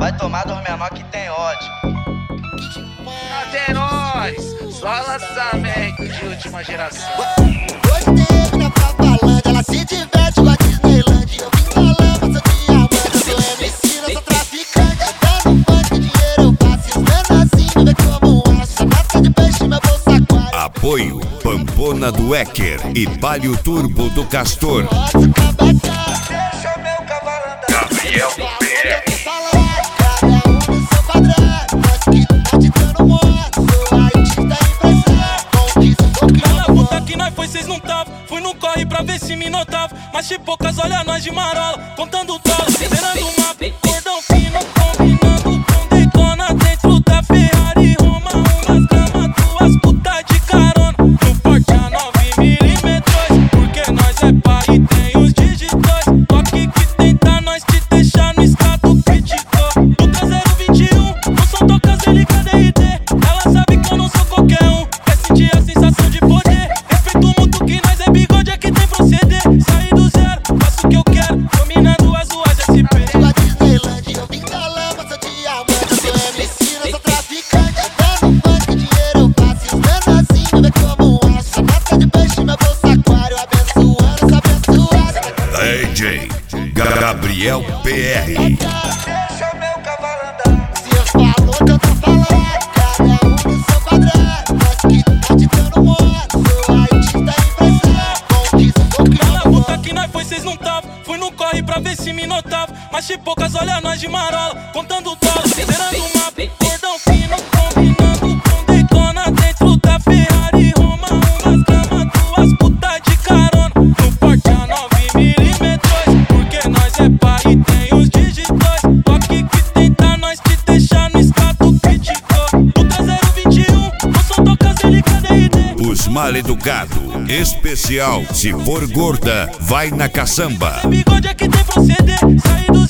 Vai tomar dos menor que tem ódio. Até nós, só lançamento de última geração. Hoje teve na Papalândia, ela se diverte com a Disneyland. Eu vim falando, sou diamante, eu sou MC, não sou traficante. Dando funk, dinheiro eu faço, esmendo assim, me vê como um aço. Nata de peixe, meu bolso aquário. Apoio Pampona do Ecker e Palio Turbo do Castor. Deixa meu cavalo andar. Gabriel PR. Cada um no seu quadrado, mas que tá te dando moto. Sou artista empresário, conquista o que Cala a puta que nós foi, cês não tava. Fui no corre pra ver se me notava. Mas de poucas, olha nós de marola, contando o tolo, zerando o mapa, cordão fino, combinando com Daytona. Dentro da Ferrari, Roma, umas camas, duas putas de carona. No porte a 9mm, porque nós é pai e tem os digitais. Toque que tenta nós te deixar no estado crítico. Do 021, não são tocas delicada RD. Ela sabe que eu não sou qualquer um, quer sentir a sensação de poder. Respeito muito que nós é bigode, é que tem proceder. Saí do zero, faço o que eu quero, dominando as ruas SP. a Disneyland, eu vim da lama, sou diamante, eu sou MC, não sou traficante. Dando funk, dinheiro eu faço, esmendo assim, me vê como um aço. Nata de peixe, meu bolso aquário, abençoando, abençoado. DJ Gabriel PR. Deixa meu cavalo andar. Se eu falo que eu tô falando, cada um no seu quadrado, mas que tá te dando moto. Sou artista empresário, conquista o que Cala a eu puta que nós foi, cês não tava. Fui no corre pra ver se me notava. Mas de poucas, olha nós de marola, contando o tolo, zerando o mapa, cordão fino, combinando com Daytona. Dentro da Ferrari, Roma, umas camas, duas putas de carona. No porte a 9mm, porque nós é pai e tem os digitais. Toque que tenta nós te deixar no estado crítico. Do 021, não são tocas delicada RD. Os Maleducado. Especial. Se for gorda, vai na caçamba. Bigode é que tem proceder, saí do